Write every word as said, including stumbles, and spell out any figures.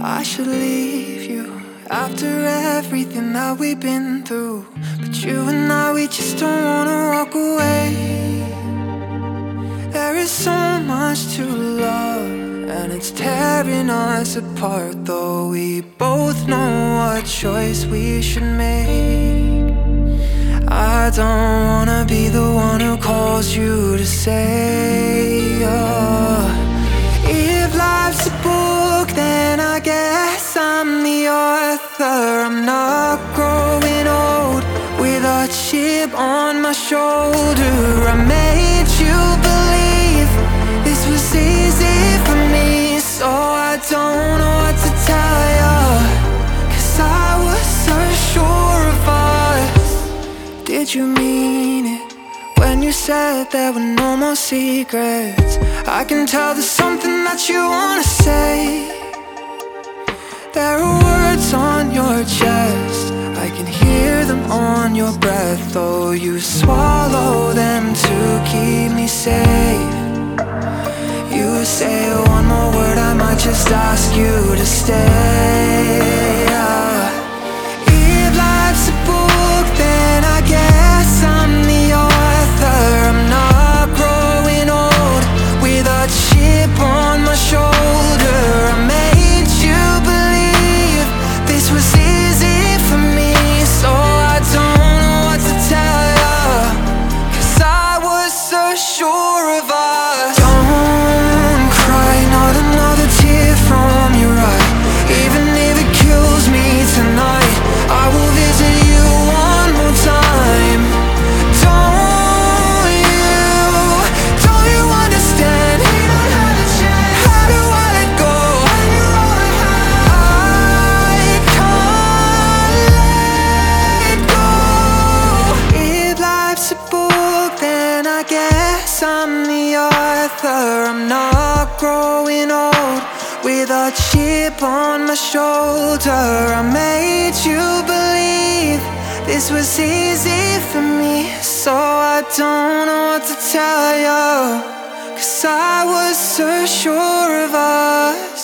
I should leave you after everything that we've been through, but you and I, we just don't wanna walk away. There is so much to love, and it's tearing us apart, though we both know what choice we should make. I don't wanna be the one who calls you to say, oh, if life's a book, then I guess I'm the author. I'm not growing old with a chip on my shoulder. I made you believe this was easy for me, so I don't know what to tell you, 'cause I was so sure of us. Did you mean it when you said there were no more secrets? I can tell there's something that you wanna say. There are words on your chest, I can hear them on your breath, though you swallow them to keep me safe. You say one more word, I might just ask you to stay. uh, If life's a book, then I guess I'm the author. I'm not growing old with a chip on my shoulder. I made you believe this was easy for me, so I don't know what to tell you, 'cause I was so sure of us. Don't cry, not another tear from your eye. Even if it kills me tonight, I will visit you one more time. Don't you, don't you understand? How do I let go? I can't let go. If life's a book, then I guess I'm the author. I'm not growing old with a chip on my shoulder. I made you believe this was easy for me, so I don't know what to tell you, 'cause I was so sure of us.